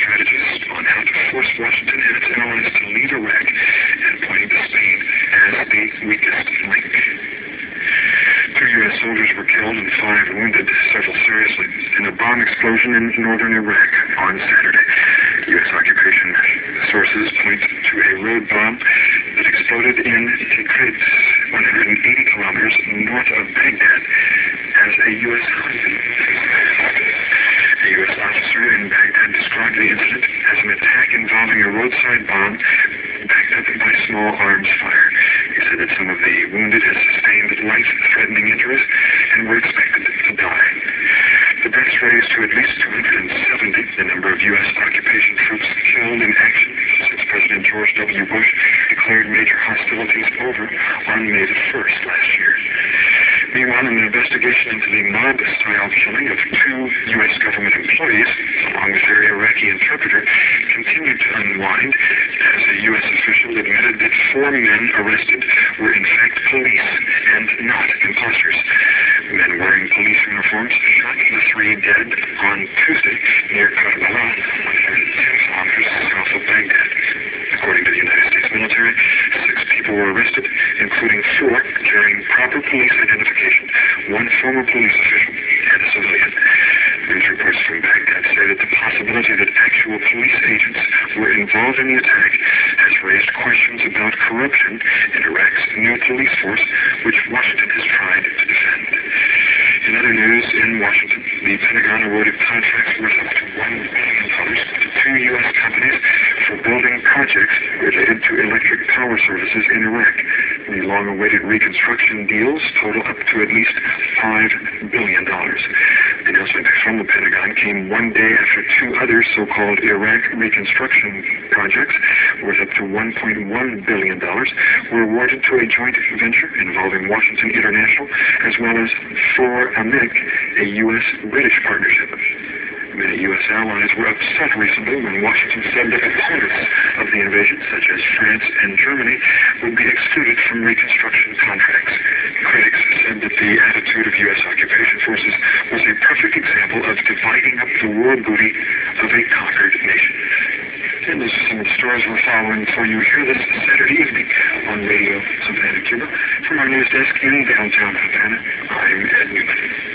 strategies on how to force Washington and its allies to leave Iraq, and pointing to Spain as the weakest link. 2 U.S. soldiers were killed and 5 wounded, several seriously, in a bomb explosion in northern Iraq on Saturday. U.S. occupation sources point to a road bomb that exploded in Tikrit, 180 kilometers north of Baghdad, as a U.S. A U.S. officer in Baghdad described the incident as an attack involving a roadside bomb backed up by small arms fire. He said that some of the wounded had sustained life-threatening injuries and were expected to die. The deaths raised to at least 270 the number of U.S. occupation troops killed in action since President George W. Bush declared major hostilities over on May the 1st last year. Meanwhile, an investigation into the mob-style killing of 2 U.S. government employees, along with their Iraqi interpreter, continued to unwind as a U.S. official admitted that 4 men arrested were in fact police and not imposters. Men wearing police uniforms shot the 3 dead on Tuesday near Karbala, 110 kilometers south of Baghdad. According to the United States military, 6 people were arrested, including 4 carrying proper police identification, 1 former police official, and a civilian. News reports from Baghdad say that the possibility that actual police agents were involved in the attack has raised questions about corruption in Iraq's new police force, which Washington has tried to defend. In other news, in Washington, the Pentagon awarded contracts worth up to $1 billion to 2 U.S. companies for building projects related to electric power services in Iraq. The long-awaited reconstruction deals total up to at least $5 billion. The announcement from the Pentagon came 1 day after 2 other so-called Iraq reconstruction projects worth up to $1.1 billion were awarded to a joint venture involving Washington International as well as For AMEC, a U.S.-British partnership. Many U.S. allies were upset recently when Washington said that opponents of the invasion, such as France and Germany, would be excluded from reconstruction contracts. Critics said that the attitude of U.S. occupation forces was a perfect example of dividing up the war booty of a conquered nation. And those are some of the stories we're following for you here this Saturday evening on Radio Savannah, Cuba. From our news desk in downtown Havana, I'm Ed Newman.